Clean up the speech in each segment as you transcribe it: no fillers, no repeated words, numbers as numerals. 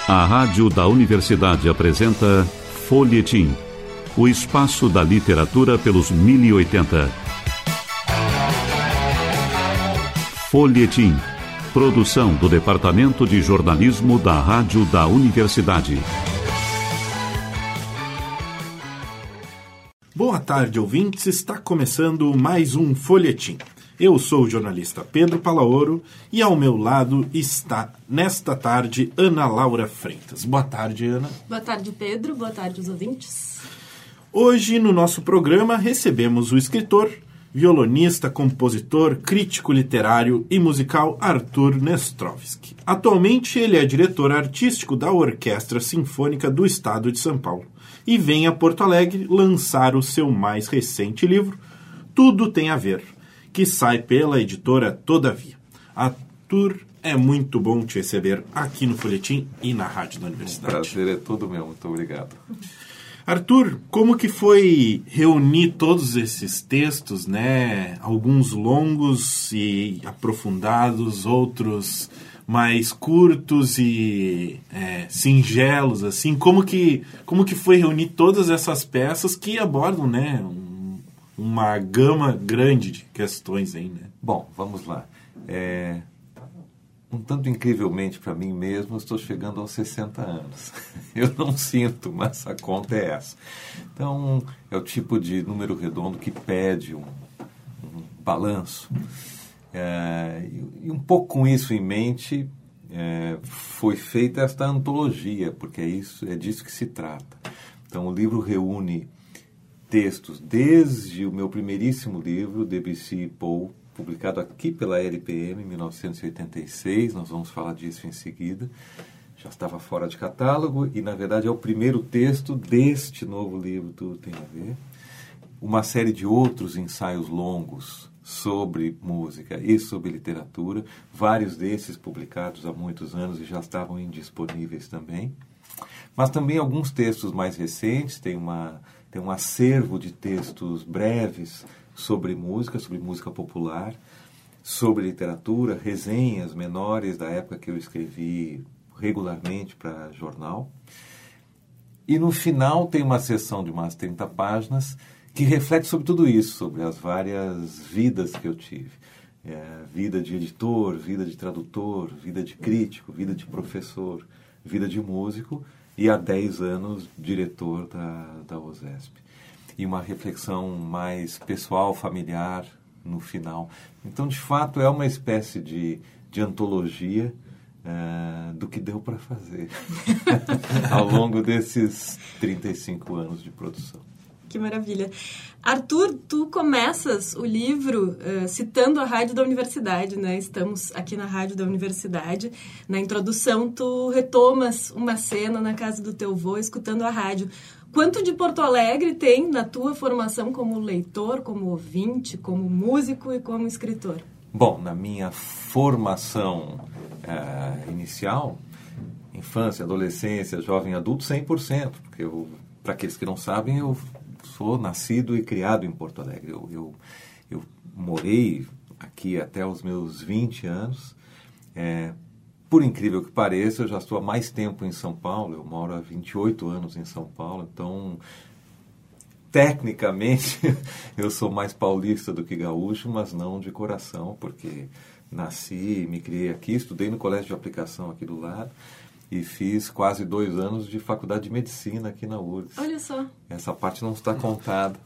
A Rádio da Universidade apresenta Folhetim, o espaço da literatura pelos 1080. Folhetim, produção do Departamento de Jornalismo da Rádio da Universidade. Boa tarde, ouvintes. Está começando mais um Folhetim. Eu sou o jornalista Pedro Palaoro e ao meu lado está, nesta tarde, Ana Laura Freitas. Boa tarde, Ana. Boa tarde, Pedro. Boa tarde, os ouvintes. Hoje, no nosso programa, recebemos o escritor, violonista, compositor, crítico literário e musical Arthur Nestrovsky. Atualmente, ele é diretor artístico da Orquestra Sinfônica do Estado de São Paulo e vem a Porto Alegre lançar o seu mais recente livro, Tudo Tem a Ver, que sai pela editora Todavia. Arthur, é muito bom te receber aqui no Folhetim e na Rádio da Universidade. O prazer é todo meu, muito obrigado. Arthur, como que foi reunir todos esses textos, né? Alguns longos e aprofundados, outros mais curtos e singelos, assim. Como que foi reunir todas essas peças que abordam, né, uma gama grande de questões aí, né? Bom, vamos lá. Um tanto incrivelmente para mim mesmo, estou chegando aos 60 anos. Eu não sinto, mas a conta é essa. Então, é o tipo de número redondo que pede um balanço. E um pouco com isso em mente, foi feita esta antologia, porque é disso que se trata. Então, o livro reúne textos desde o meu primeiríssimo livro, Debussy e Paul, publicado aqui pela LPM em 1986, nós vamos falar disso em seguida. Já estava fora de catálogo e, na verdade, é o primeiro texto deste novo livro, Tudo Tem a Ver. Uma série de outros ensaios longos sobre música e sobre literatura, vários desses publicados há muitos anos e já estavam indisponíveis também. Mas também alguns textos mais recentes, tem um acervo de textos breves sobre música popular, sobre literatura, resenhas menores da época que eu escrevi regularmente para jornal. E no final tem uma seção de umas 30 páginas que reflete sobre tudo isso, sobre as várias vidas que eu tive. Vida de editor, vida de tradutor, vida de crítico, vida de professor, vida de músico e há 10 anos diretor da USESP. E uma reflexão mais pessoal, familiar, no final. Então, de fato, é uma espécie de antologia do que deu para fazer ao longo desses 35 anos de produção. Que maravilha. Arthur, tu começas o livro citando a Rádio da Universidade, né? Estamos aqui na Rádio da Universidade. Na introdução, tu retomas uma cena na casa do teu avô, escutando a rádio. Quanto de Porto Alegre tem na tua formação como leitor, como ouvinte, como músico e como escritor? Bom, na minha formação inicial, infância, adolescência, jovem adulto, 100%. Porque para aqueles que não sabem, eu sou nascido e criado em Porto Alegre. Eu morei aqui até os meus 20 anos. Por incrível que pareça, eu já estou há mais tempo em São Paulo. Eu moro há 28 anos em São Paulo. Então, tecnicamente, eu sou mais paulista do que gaúcho, mas não de coração, porque nasci e me criei aqui. Estudei no colégio de aplicação aqui do lado. E fiz quase 2 anos de faculdade de medicina aqui na URGS. Olha só. Essa parte não está contada.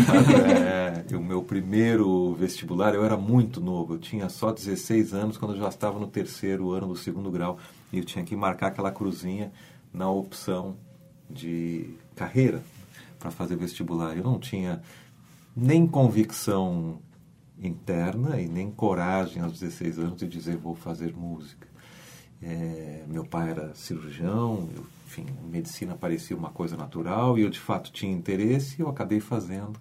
O meu primeiro vestibular, eu era muito novo. Eu tinha só 16 anos quando eu já estava no 3º ano do 2º grau. E eu tinha que marcar aquela cruzinha na opção de carreira para fazer vestibular. Eu não tinha nem convicção interna e nem coragem aos 16 anos de dizer vou fazer música. Meu pai era cirurgião, enfim, medicina parecia uma coisa natural e eu de fato tinha interesse e eu acabei fazendo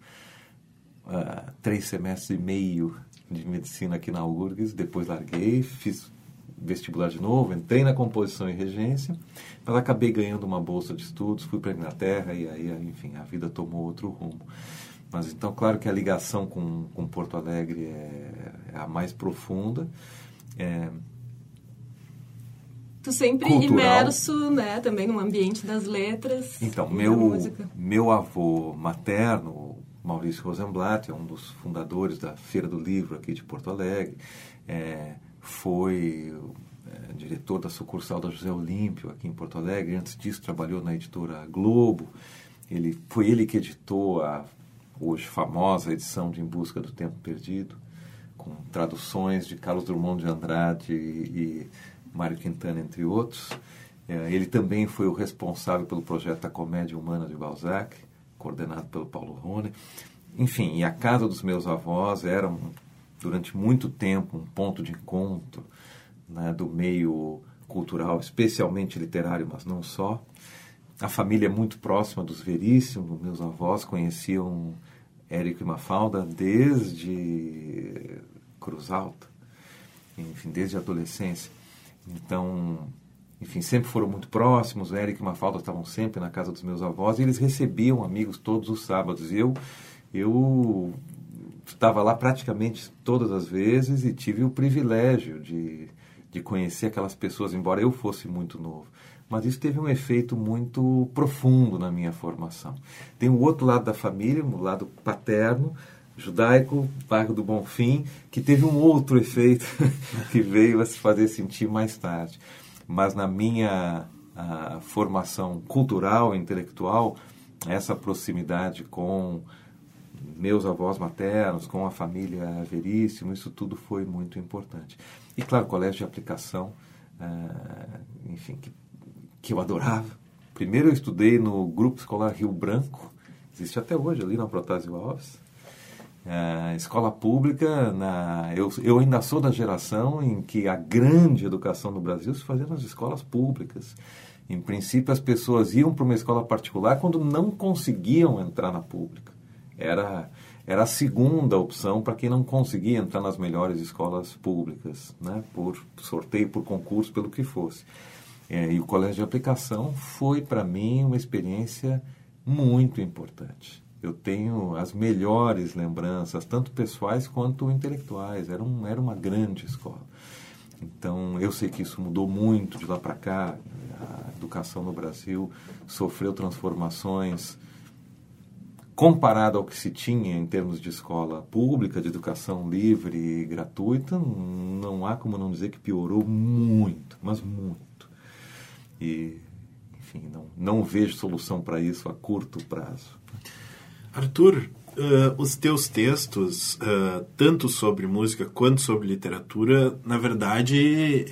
3 semestres e meio de medicina aqui na URGS, depois larguei, fiz vestibular de novo, entrei na composição e regência, mas acabei ganhando uma bolsa de estudos, fui para a Inglaterra e aí, enfim, a vida tomou outro rumo. Mas então, claro que a ligação com Porto Alegre é a mais profunda. Tu sempre cultural. Imerso, né, também no ambiente das letras. Então, e da música. meu avô materno, Maurício Rosenblatt, é um dos fundadores da Feira do Livro aqui de Porto Alegre, foi diretor da sucursal da José Olímpio aqui em Porto Alegre. Antes disso, trabalhou na editora Globo. Foi ele que editou a hoje famosa edição de Em Busca do Tempo Perdido, com traduções de Carlos Drummond de Andrade e Mário Quintana, entre outros. Ele também foi o responsável pelo projeto A Comédia Humana de Balzac, coordenado pelo Paulo Rone. Enfim, e a casa dos meus avós era, durante muito tempo, um ponto de encontro, né, do meio cultural, especialmente literário, mas não só. A família é muito próxima dos Veríssimo. Meus avós conheciam Érico e Mafalda desde Cruz Alta, enfim, desde a adolescência. Então, enfim, sempre foram muito próximos. O Érico e Mafalda estavam sempre na casa dos meus avós e eles recebiam amigos todos os sábados. Eu estava lá praticamente todas as vezes e tive o privilégio de conhecer aquelas pessoas, embora eu fosse muito novo. Mas isso teve um efeito muito profundo na minha formação. Tem o outro lado da família, o lado paterno, judaico, bairro do Bonfim, que teve um outro efeito que veio a se fazer sentir mais tarde. Mas na minha formação cultural e intelectual, essa proximidade com meus avós maternos, com a família Veríssimo, isso tudo foi muito importante. E, claro, colégio de aplicação, enfim, que eu adorava. Primeiro eu estudei no Grupo Escolar Rio Branco, existe até hoje ali na Protásio Alves. Escola pública, eu ainda sou da geração em que a grande educação no Brasil se fazia nas escolas públicas. Em princípio, as pessoas iam para uma escola particular quando não conseguiam entrar na pública. Era a segunda opção para quem não conseguia entrar nas melhores escolas públicas, né? Por sorteio, por concurso, pelo que fosse. E o colégio de aplicação foi, para mim, uma experiência muito importante. Eu tenho as melhores lembranças, tanto pessoais quanto intelectuais. Era uma grande escola. Então, eu sei que isso mudou muito de lá para cá. A educação no Brasil sofreu transformações comparado ao que se tinha em termos de escola pública, de educação livre e gratuita. Não há como não dizer que piorou muito, mas muito. E, enfim, não vejo solução para isso a curto prazo. Arthur, os teus textos, tanto sobre música quanto sobre literatura, na verdade,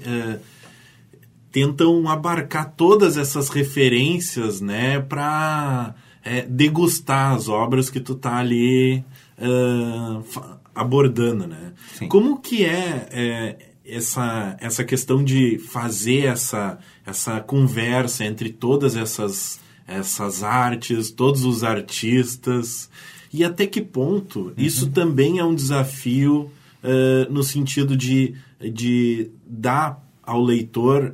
tentam abarcar todas essas referências, né, para degustar as obras que tu tá ali abordando, né? Sim. Como que essa questão de fazer essa conversa entre todas essas artes, todos os artistas, e até que ponto isso também é um desafio no sentido de dar ao leitor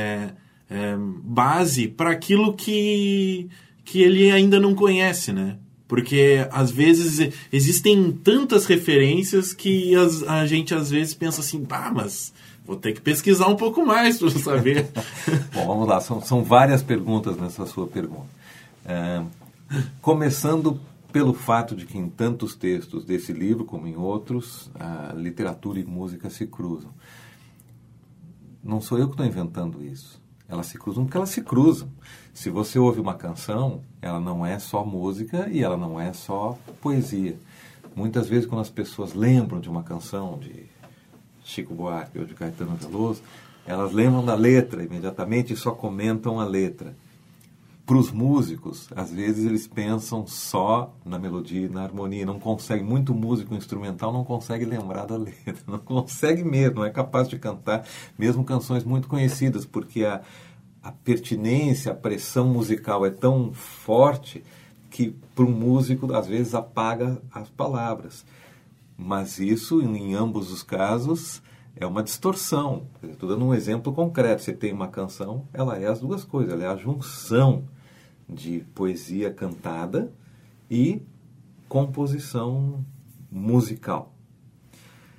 base para aquilo que ele ainda não conhece, né? Porque, às vezes, existem tantas referências que a gente, às vezes, pensa assim, mas vou ter que pesquisar um pouco mais para saber. Bom, vamos lá. São várias perguntas nessa sua pergunta. Começando pelo fato de que em tantos textos desse livro, como em outros, a literatura e música se cruzam. Não sou eu que estou inventando isso. Elas se cruzam porque elas se cruzam. Se você ouve uma canção, ela não é só música e ela não é só poesia. Muitas vezes, quando as pessoas lembram de uma canção de Chico Buarque ou de Caetano Veloso, elas lembram da letra imediatamente e só comentam a letra. Para os músicos, às vezes eles pensam só na melodia e na harmonia. Muito músico instrumental não consegue lembrar da letra. Não consegue mesmo, não é capaz de cantar mesmo canções muito conhecidas, porque a pertinência, a pressão musical é tão forte que para um músico, às vezes, apaga as palavras. Mas isso, em ambos os casos, é uma distorção. Estou dando um exemplo concreto. Você tem uma canção, ela é as duas coisas. Ela é a junção de poesia cantada e composição musical.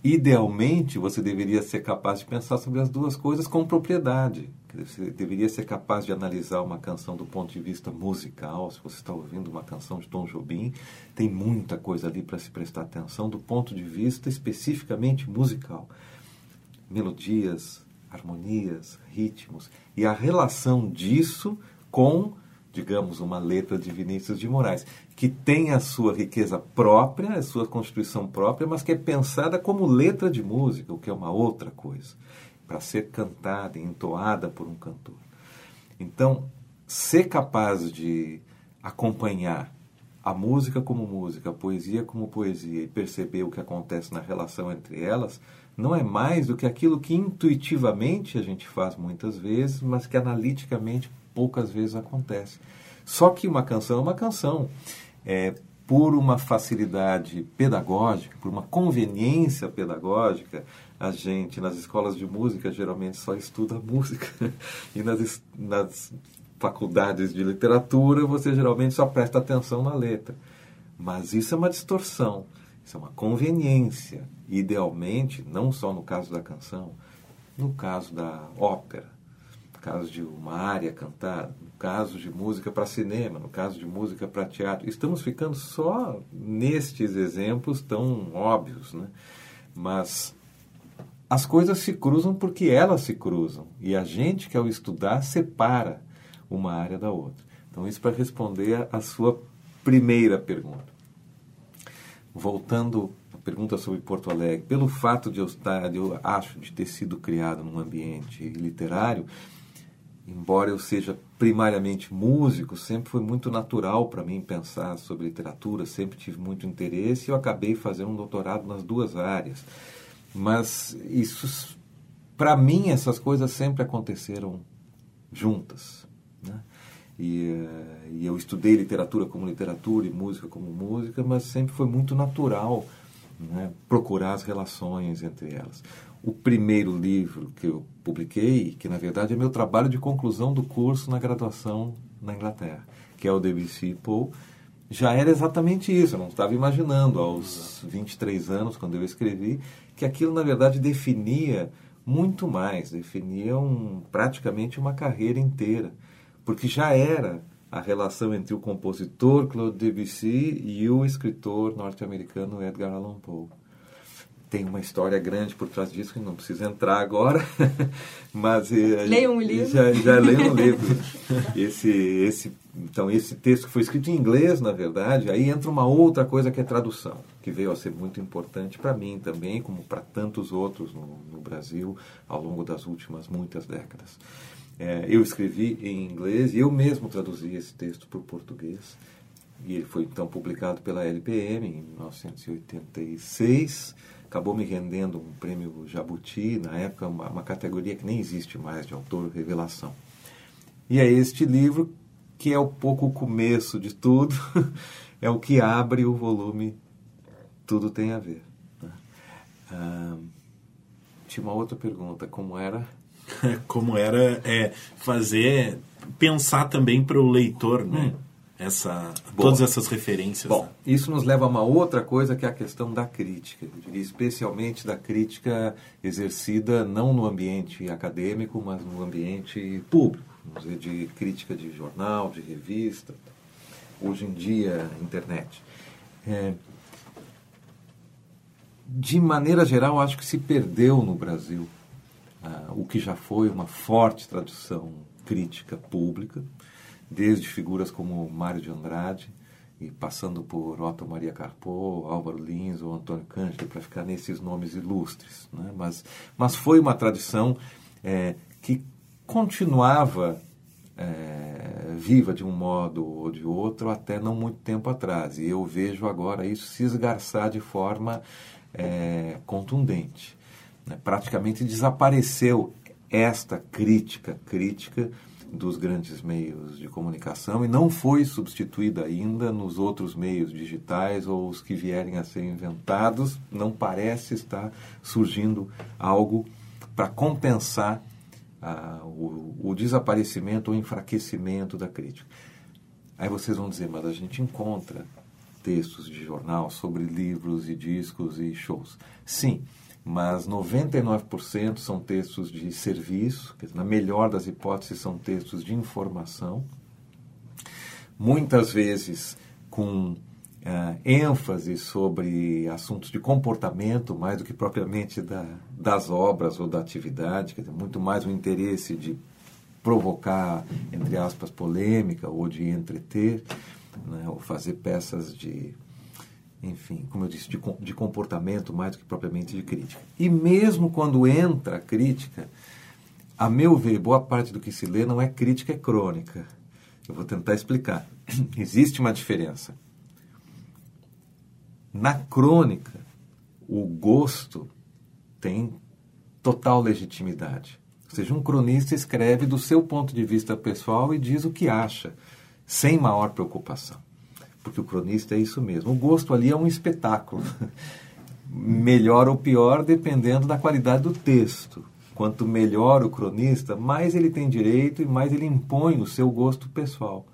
idealmente, você deveria ser capaz de pensar sobre as duas coisas com propriedade. Você deveria ser capaz de analisar uma canção do ponto de vista musical. Se você está ouvindo uma canção de Tom Jobim, tem muita coisa ali para se prestar atenção do ponto de vista especificamente musical. Melodias, harmonias, ritmos. E a relação disso com, digamos, uma letra de Vinícius de Moraes, que tem a sua riqueza própria, a sua constituição própria, mas que é pensada como letra de música, o que é uma outra coisa, para ser cantada, entoada por um cantor. Então, ser capaz de acompanhar a música como música, a poesia como poesia, e perceber o que acontece na relação entre elas, não é mais do que aquilo que intuitivamente a gente faz muitas vezes, mas que analiticamente poucas vezes acontece. Só que uma canção é uma canção. Por uma facilidade pedagógica, por uma conveniência pedagógica, a gente, nas escolas de música, geralmente só estuda música. E nas faculdades de literatura, você geralmente só presta atenção na letra. Mas isso é uma distorção, isso é uma conveniência. Idealmente, não só no caso da canção, no caso da ópera, no caso de uma área cantada, no caso de música para cinema, no caso de música para teatro. Estamos ficando só nestes exemplos tão óbvios, né? Mas as coisas se cruzam porque elas se cruzam. E a gente, que ao estudar, separa uma área da outra. Então, isso para responder a sua primeira pergunta. Voltando à pergunta sobre Porto Alegre, pelo fato de eu acho, de ter sido criado num ambiente literário, embora eu seja primariamente músico, sempre foi muito natural para mim pensar sobre literatura, sempre tive muito interesse e eu acabei fazendo um doutorado nas duas áreas. Mas isso, para mim, essas coisas sempre aconteceram juntas, né? E eu estudei literatura como literatura e música como música, mas sempre foi muito natural, né, procurar as relações entre elas. O primeiro livro que eu publiquei, que na verdade é meu trabalho de conclusão do curso na graduação na Inglaterra, que é o Debussy Poe, já era exatamente isso. Eu não estava imaginando aos 23 anos, quando eu escrevi, que aquilo na verdade definia muito mais, definia praticamente uma carreira inteira, porque já era a relação entre o compositor Claude Debussy e o escritor norte-americano Edgar Allan Poe. Tem uma história grande por trás disso, que não precisa entrar agora, mas leiam um livro. Já leiam um livro. Então, esse texto que foi escrito em inglês, na verdade, aí entra uma outra coisa que é tradução, que veio a ser muito importante para mim também, como para tantos outros no Brasil, ao longo das últimas muitas décadas. Eu escrevi em inglês e eu mesmo traduzi esse texto para o português. E ele foi, então, publicado pela LPM em 1986. Acabou me rendendo um prêmio Jabuti, na época uma categoria que nem existe mais, de autor revelação. E é este livro que é um pouco o começo de tudo, é o que abre o volume Tudo Tem a Ver. Tinha uma outra pergunta, como era? Como era pensar também para o leitor, né? Todas essas referências. Bom, isso nos leva a uma outra coisa, que é a questão da crítica. Eu diria especialmente da crítica exercida não no ambiente acadêmico, mas no ambiente público. Vamos dizer, de crítica de jornal, de revista, hoje em dia, internet. De maneira geral, acho que se perdeu no Brasil o que já foi uma forte tradição crítica pública, desde figuras como Mário de Andrade, e passando por Otto Maria Carpo, Álvaro Lins ou Antônio Cândido, para ficar nesses nomes ilustres, né? Mas foi uma tradição que continuava viva de um modo ou de outro até não muito tempo atrás. E eu vejo agora isso se esgarçar de forma contundente, né? Praticamente desapareceu esta crítica dos grandes meios de comunicação e não foi substituída ainda nos outros meios digitais ou os que vierem a ser inventados. Não parece estar surgindo algo para compensar o desaparecimento ou enfraquecimento da crítica. Aí vocês vão dizer, mas a gente encontra textos de jornal sobre livros e discos e shows. Sim, mas 99% são textos de serviço, quer dizer, na melhor das hipóteses são textos de informação, muitas vezes com ênfase sobre assuntos de comportamento, mais do que propriamente das obras ou da atividade, quer dizer, muito mais o interesse de provocar, entre aspas, polêmica ou de entreter, né, ou fazer peças de, enfim, como eu disse, de comportamento mais do que propriamente de crítica. E mesmo quando entra a crítica, a meu ver, boa parte do que se lê não é crítica, é crônica. Eu vou tentar explicar. Existe uma diferença. Na crônica, o gosto tem total legitimidade. Ou seja, um cronista escreve do seu ponto de vista pessoal e diz o que acha, sem maior preocupação. Porque o cronista é isso mesmo. O gosto ali é um espetáculo. Melhor ou pior, dependendo da qualidade do texto. Quanto melhor o cronista, mais ele tem direito e mais ele impõe o seu gosto pessoal.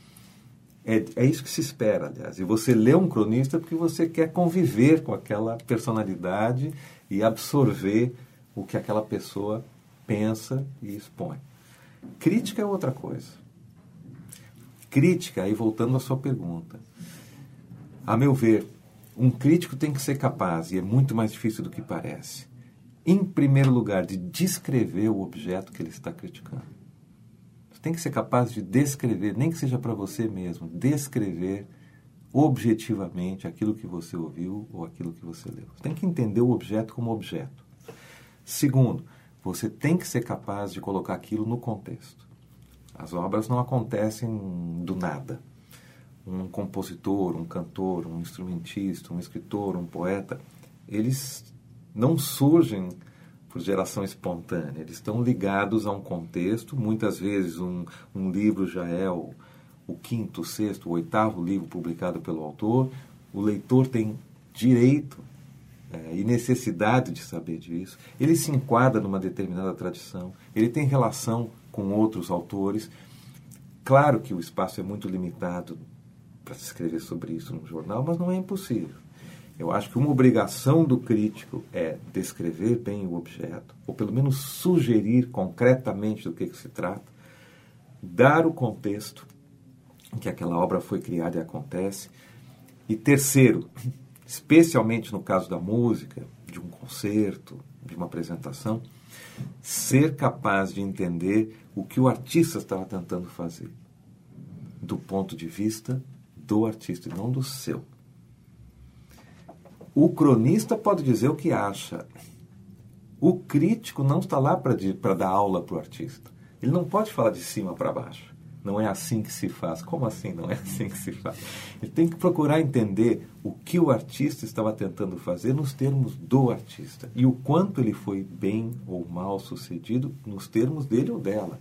É isso que se espera, aliás. E você lê um cronista porque você quer conviver com aquela personalidade e absorver o que aquela pessoa pensa e expõe. Crítica é outra coisa. Crítica, aí voltando à sua pergunta. A meu ver, um crítico tem que ser capaz, e é muito mais difícil do que parece, em primeiro lugar, de descrever o objeto que ele está criticando. Você tem que ser capaz de descrever, nem que seja para você mesmo, descrever objetivamente aquilo que você ouviu ou aquilo que você leu. Você tem que entender o objeto como objeto. Segundo, você tem que ser capaz de colocar aquilo no contexto. As obras não acontecem do nada. Um compositor, um cantor, um instrumentista, um escritor, um poeta, eles não surgem por geração espontânea. Eles estão ligados a um contexto. Muitas vezes um livro já é o quinto, sexto, o oitavo livro publicado pelo autor. O leitor tem direito e necessidade de saber disso. Ele se enquadra numa determinada tradição. Ele tem relação com outros autores. Claro que o espaço é muito limitado para se escrever sobre isso num jornal, mas não é impossível. Eu acho que uma obrigação do crítico é descrever bem o objeto, ou pelo menos sugerir concretamente do que se trata, dar o contexto em que aquela obra foi criada e acontece. E terceiro, especialmente no caso da música, de um concerto, de uma apresentação, ser capaz de entender o que o artista estava tentando fazer, do ponto de vista do artista e não do seu. O cronista pode dizer o que acha. O crítico não está lá para dar aula para o artista. Ele não pode falar de cima para baixo. Não é assim que se faz. Como assim não é assim que se faz? Ele tem que procurar entender o que o artista estava tentando fazer nos termos do artista. E o quanto ele foi bem ou mal sucedido nos termos dele ou dela.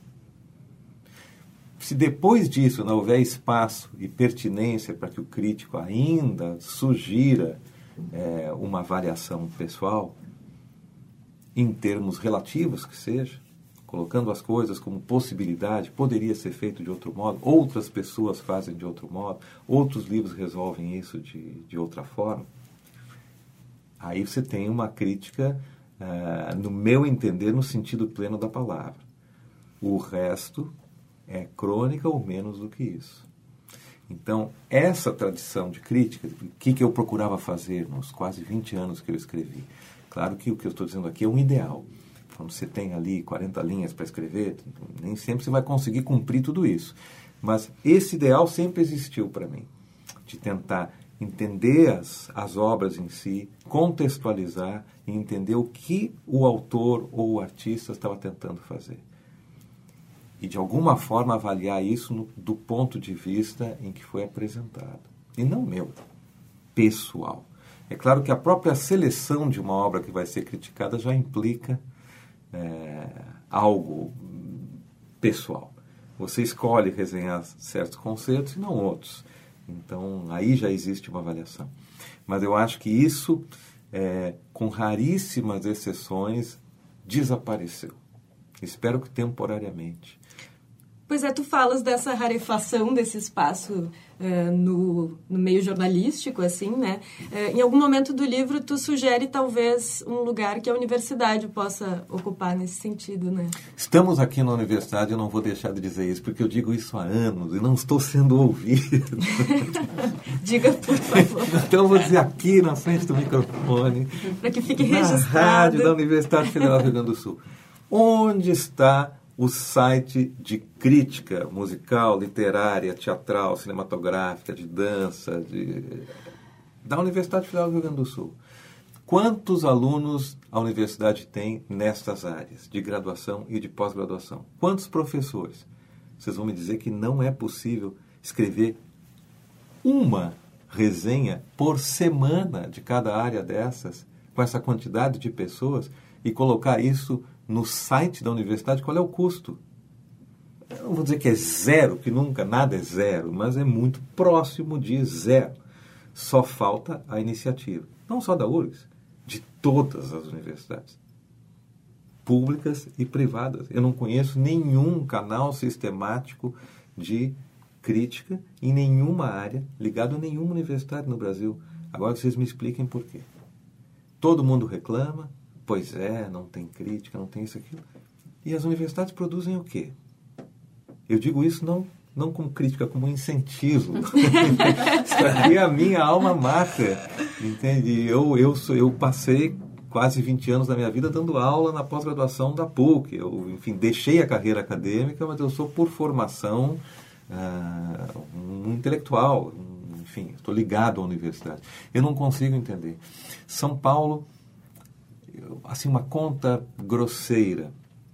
Se depois disso não houver espaço e pertinência para que o crítico ainda sugira uma avaliação pessoal, em termos relativos que seja, colocando as coisas como possibilidade, poderia ser feito de outro modo, outras pessoas fazem de outro modo, outros livros resolvem isso de outra forma, aí você tem uma crítica, no meu entender, no sentido pleno da palavra. O resto é crônica ou menos do que isso. Então, essa tradição de crítica, o que eu procurava fazer nos quase 20 anos que eu escrevi? Claro que o que eu estou dizendo aqui é um ideal. Quando você tem ali 40 linhas para escrever, nem sempre você vai conseguir cumprir tudo isso. Mas esse ideal sempre existiu para mim, de tentar entender as obras em si, contextualizar e entender o que o autor ou o artista estava tentando fazer. E, de alguma forma, avaliar isso do ponto de vista em que foi apresentado. E não meu, pessoal. É claro que a própria seleção de uma obra que vai ser criticada já implica algo pessoal. Você escolhe resenhar certos concertos e não outros. Então, aí já existe uma avaliação. Mas eu acho que isso, com raríssimas exceções, desapareceu. Espero que temporariamente. Pois é, tu falas dessa rarefação desse espaço no meio jornalístico, assim, né? Em algum momento do livro, tu sugere talvez um lugar que a universidade possa ocupar nesse sentido, né? Estamos aqui na universidade, eu não vou deixar de dizer isso, porque eu digo isso há anos e não estou sendo ouvido. Diga, por favor. Então eu vou dizer aqui na frente do microfone, para que fique na registrado. rádio da Universidade Federal do Rio Grande do Sul. Onde está o site de crítica musical, literária, teatral, cinematográfica, de dança, da Universidade Federal do Rio Grande do Sul? Quantos alunos a universidade tem nestas áreas de graduação e de pós-graduação? Quantos professores? Vocês vão me dizer que não é possível escrever uma resenha por semana de cada área dessas, com essa quantidade de pessoas, e colocar isso no site da universidade. Qual é o custo? Eu não vou dizer que é zero, que nunca, nada é zero, mas é muito próximo de zero. Só falta a iniciativa. Não só da URGS, de todas as universidades, públicas e privadas. Eu não conheço nenhum canal sistemático de crítica em nenhuma área, ligado a nenhuma universidade no Brasil. Agora vocês me expliquem por quê. Todo mundo reclama, pois é, não tem crítica, não tem isso, aquilo. E as universidades produzem o quê? Eu digo isso não como crítica, como incentivo. Isso aqui é a minha alma mater, entende? Eu passei quase 20 anos da minha vida dando aula na pós-graduação da PUC. Eu, enfim, deixei a carreira acadêmica, mas eu sou, por formação, um intelectual. Enfim, estou ligado à universidade. Eu não consigo entender. São Paulo, assim, uma conta grosseira.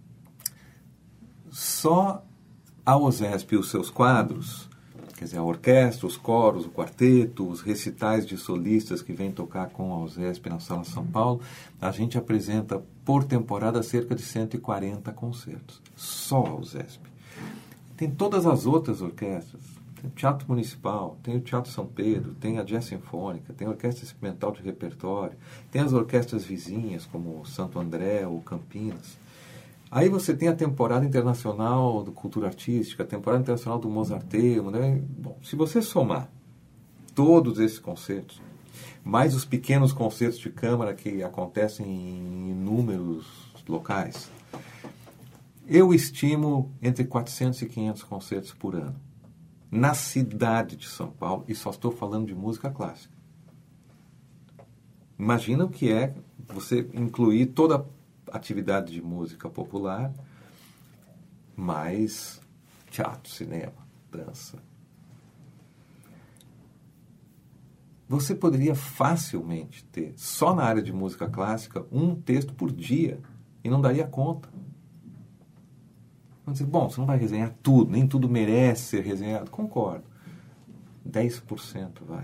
Só a OSESP e os seus quadros, quer dizer, a orquestra, os coros, o quarteto, os recitais de solistas que vêm tocar com a OSESP na Sala São Paulo, a gente apresenta por temporada cerca de 140 concertos. Só a OSESP. Tem todas as outras orquestras. Tem o Teatro Municipal, tem o Teatro São Pedro, tem a Jazz Sinfônica, tem a Orquestra Experimental de Repertório, tem as orquestras vizinhas, como Santo André ou Campinas. Aí você tem a temporada internacional do Cultura Artística, a temporada internacional do Mozarteum, né? Bom, se você somar todos esses concertos, mais os pequenos concertos de câmara que acontecem em inúmeros locais, eu estimo entre 400 e 500 concertos por ano. Na cidade de São Paulo, e só estou falando de música clássica. Imagina o que é você incluir toda a atividade de música popular, mais teatro, cinema, dança. Você poderia facilmente ter, só na área de música clássica, um texto por dia, e não daria conta. Vamos dizer, bom, você não vai resenhar tudo, nem tudo merece ser resenhado. Concordo. 10% vai.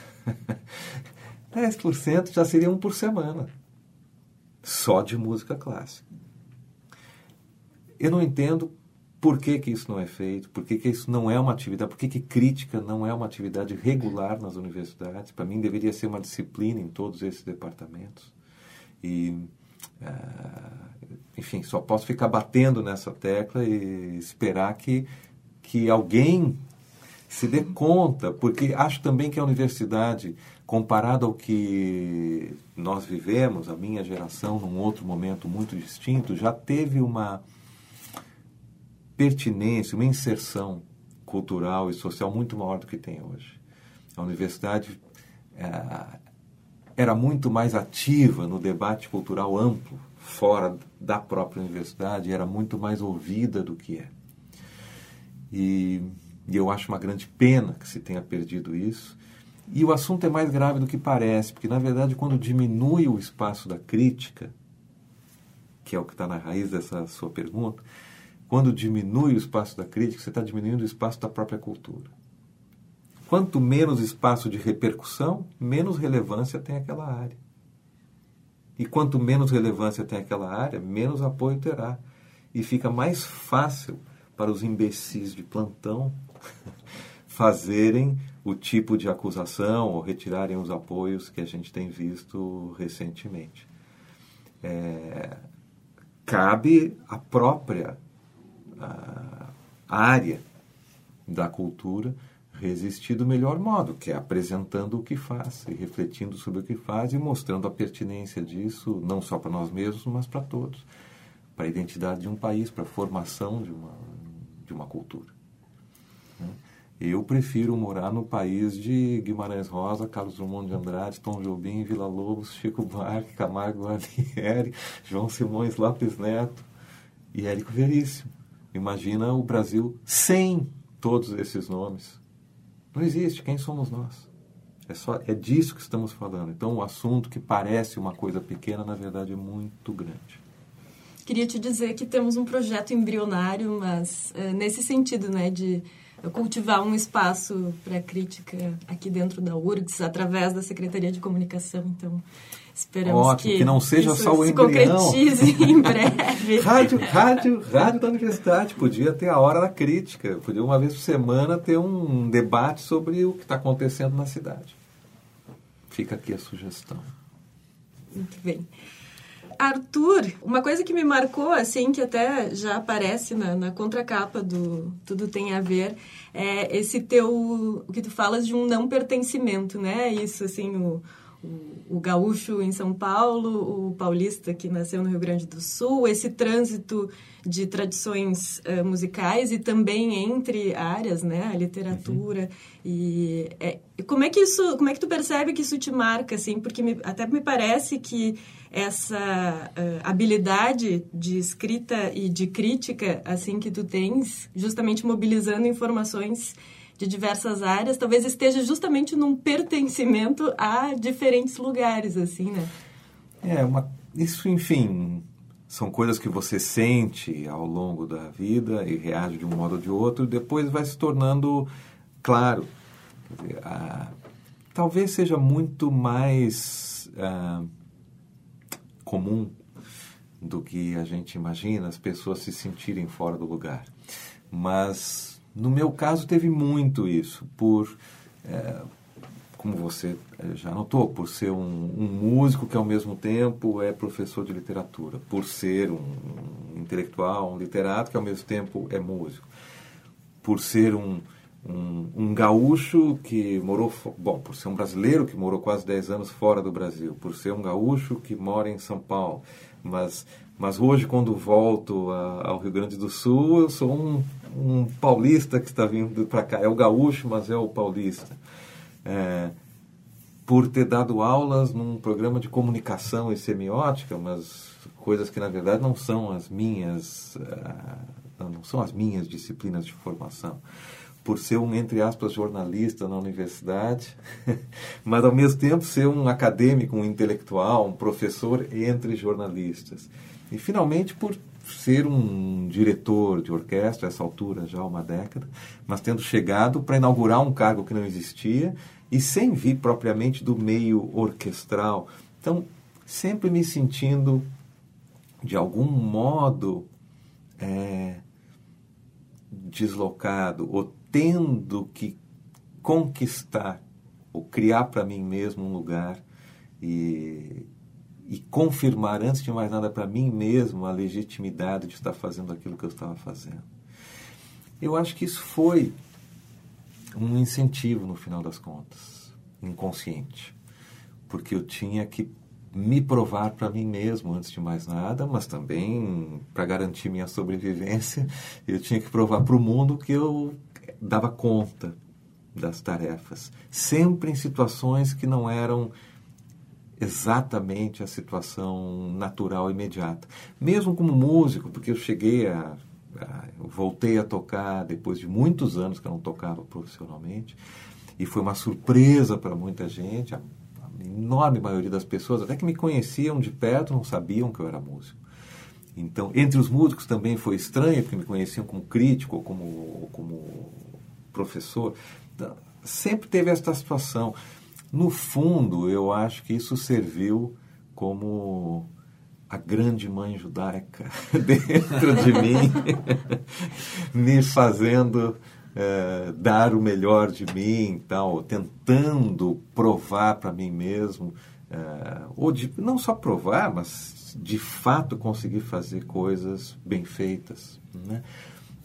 10% já seria um por semana. Só de música clássica. Eu não entendo por que isso não é feito, por que isso não é uma atividade, por que crítica não é uma atividade regular nas universidades. Para mim, deveria ser uma disciplina em todos esses departamentos. E... enfim, só posso ficar batendo nessa tecla e esperar que alguém se dê conta, porque acho também que a universidade, comparado ao que nós vivemos, a minha geração, num outro momento muito distinto, já teve uma pertinência, uma inserção cultural e social muito maior do que tem hoje. A universidade era muito mais ativa no debate cultural amplo, fora da própria universidade, era muito mais ouvida do que é. E eu acho uma grande pena que se tenha perdido isso. E o assunto é mais grave do que parece, porque, na verdade, quando diminui o espaço da crítica, que é o que está na raiz dessa sua pergunta, quando diminui o espaço da crítica, você está diminuindo o espaço da própria cultura. Quanto menos espaço de repercussão, menos relevância tem aquela área. E quanto menos relevância tem aquela área, menos apoio terá. E fica mais fácil para os imbecis de plantão fazerem o tipo de acusação ou retirarem os apoios que a gente tem visto recentemente. Cabe à própria área da cultura resistir do melhor modo, que é apresentando o que faz, e refletindo sobre o que faz e mostrando a pertinência disso, não só para nós mesmos, mas para todos, para a identidade de um país, para a formação de uma cultura. Eu prefiro morar no país de Guimarães Rosa, Carlos Drummond de Andrade, Tom Jobim, Villa-Lobos, Chico Buarque, Camargo Guarnieri, João Simões Lopes Neto e Érico Veríssimo. Imagina o Brasil sem todos esses nomes. Não existe. Quem somos nós? É disso que estamos falando. Então, o assunto que parece uma coisa pequena, na verdade, é muito grande. Queria te dizer que temos um projeto embrionário, mas nesse sentido, né, de cultivar um espaço para crítica aqui dentro da URGS, através da Secretaria de Comunicação. Então, esperamos que não seja isso só o se embrião. concretize em breve. Rádio da universidade, podia ter a hora da crítica, podia uma vez por semana ter um debate sobre o que está acontecendo na cidade. Fica aqui a sugestão. Muito bem. Arthur, uma coisa que me marcou, assim, que até já aparece na contracapa do Tudo Tem a Ver, é esse o que tu falas de um não pertencimento, né? Isso, assim, o gaúcho em São Paulo, o paulista que nasceu no Rio Grande do Sul, esse trânsito de tradições musicais e também entre áreas, né? A literatura. E como é que tu percebe que isso te marca, assim? Porque até me parece que essa habilidade de escrita e de crítica, assim, que tu tens, justamente mobilizando informações de diversas áreas, talvez esteja justamente num pertencimento a diferentes lugares, assim, né? Isso, enfim, são coisas que você sente ao longo da vida e reage de um modo ou de outro, e depois vai se tornando claro. Quer dizer, talvez seja muito mais comum do que a gente imagina as pessoas se sentirem fora do lugar. Mas, no meu caso, teve muito isso, como você já notou, por ser um músico que, ao mesmo tempo, é professor de literatura, por ser um intelectual, um literato que, ao mesmo tempo, é músico, por ser um gaúcho que morou... por ser um brasileiro que morou quase 10 anos fora do Brasil, por ser um gaúcho que mora em São Paulo. Mas hoje, quando volto ao Rio Grande do Sul, eu sou um paulista que está vindo para cá. É o gaúcho, mas é o paulista. Por ter dado aulas num programa de comunicação e semiótica, mas coisas que, na verdade, não são as minhas disciplinas de formação. Por ser entre aspas, jornalista na universidade, mas, ao mesmo tempo, ser um acadêmico, um intelectual, um professor entre jornalistas. E, finalmente, por ser um diretor de orquestra, a essa altura já há uma década, mas tendo chegado para inaugurar um cargo que não existia e sem vir propriamente do meio orquestral. Então, sempre me sentindo, de algum modo, deslocado, ou tendo que conquistar ou criar para mim mesmo um lugar e confirmar, antes de mais nada, para mim mesmo a legitimidade de estar fazendo aquilo que eu estava fazendo. Eu acho que isso foi um incentivo, no final das contas, inconsciente, porque eu tinha que me provar para mim mesmo, antes de mais nada, mas também, para garantir minha sobrevivência, eu tinha que provar para o mundo que eu dava conta das tarefas, sempre em situações que não eram exatamente a situação natural imediata. Mesmo como músico, porque eu eu voltei a tocar depois de muitos anos que eu não tocava profissionalmente, e foi uma surpresa para muita gente. A enorme maioria das pessoas, até que me conheciam de perto, não sabiam que eu era músico. Então, entre os músicos também foi estranho, porque me conheciam como crítico ou como professor. Então, sempre teve esta situação. No fundo, eu acho que isso serviu como a grande mãe judaica dentro de mim, me fazendo dar o melhor de mim, tal, tentando provar para mim mesmo, não só provar, mas de fato conseguir fazer coisas bem feitas, né?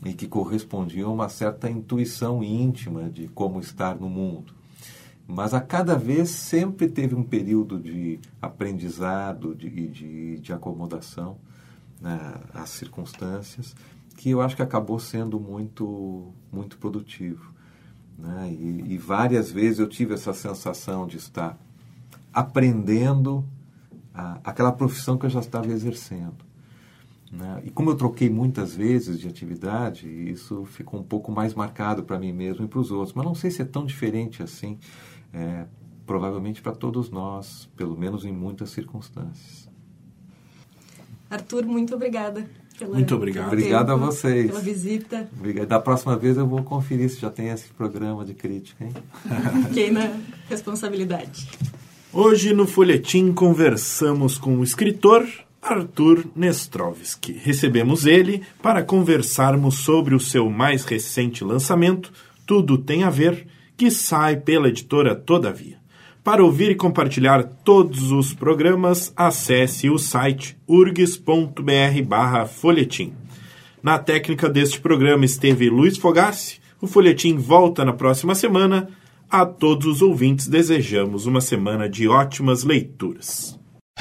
e que correspondiam a uma certa intuição íntima de como estar no mundo. Mas a cada vez sempre teve um período de aprendizado e de acomodação, né, às circunstâncias, que eu acho que acabou sendo muito, muito produtivo, né? E várias vezes eu tive essa sensação de estar aprendendo aquela profissão que eu já estava exercendo, né? E como eu troquei muitas vezes de atividade, isso ficou um pouco mais marcado para mim mesmo e para os outros. Mas não sei se é tão diferente assim, provavelmente para todos nós, pelo menos em muitas circunstâncias. Arthur, muito obrigada. Muito obrigado. Obrigado a vocês. Pela visita. Obrigado. Da próxima vez eu vou conferir se já tem esse programa de crítica, hein? Fiquei na responsabilidade. Hoje no Folhetim conversamos com o escritor Arthur Nestrovsky. Recebemos ele para conversarmos sobre o seu mais recente lançamento, Tudo Tem a Ver, que sai pela editora Todavia. Para ouvir e compartilhar todos os programas, acesse o site urgs.br/folhetim. Na técnica deste programa esteve Luiz Fogassi. O Folhetim volta na próxima semana. A todos os ouvintes desejamos uma semana de ótimas leituras.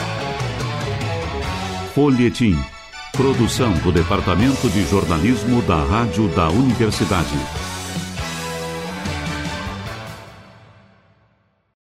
Folhetim. Produção do Departamento de Jornalismo da Rádio da Universidade.